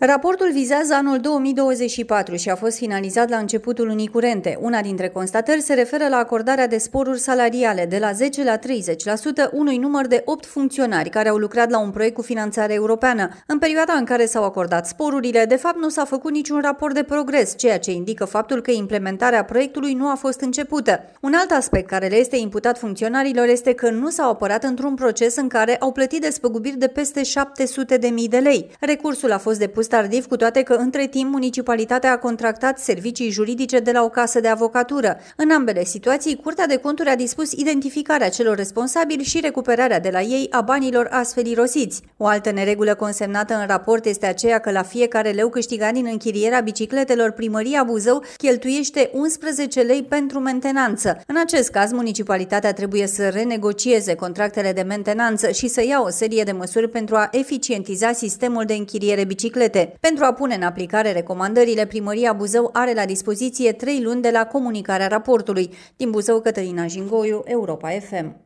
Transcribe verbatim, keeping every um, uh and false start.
Raportul vizează anul două mii douăzeci și patru și a fost finalizat la începutul lunii curente. Una dintre constatări se referă la acordarea de sporuri salariale de la zece la treizeci la sută unui număr de opt funcționari care au lucrat la un proiect cu finanțare europeană. În perioada în care s-au acordat sporurile, de fapt nu s-a făcut niciun raport de progres, ceea ce indică faptul că implementarea proiectului nu a fost începută. Un alt aspect care le este imputat funcționarilor este că nu s-au apărat într-un proces în care au plătit despăgubiri de peste șapte sute de mii de lei. Recursul a fost depus tardiv, cu toate că între timp municipalitatea a contractat servicii juridice de la o casă de avocatură. În ambele situații, Curtea de Conturi a dispus identificarea celor responsabili și recuperarea de la ei a banilor astfel irosiți. O altă neregulă consemnată în raport este aceea că la fiecare leu câștigat din închirierea bicicletelor, Primăria Buzău cheltuiește unsprezece lei pentru mentenanță. În acest caz, municipalitatea trebuie să renegocieze contractele de mentenanță și să ia o serie de măsuri pentru a eficientiza sistemul de închiriere biciclete. Pentru a pune în aplicare recomandările, Primăria Buzău are la dispoziție trei luni de la comunicarea raportului. Din Buzău, Cătălina Jingoiu, Europa F M.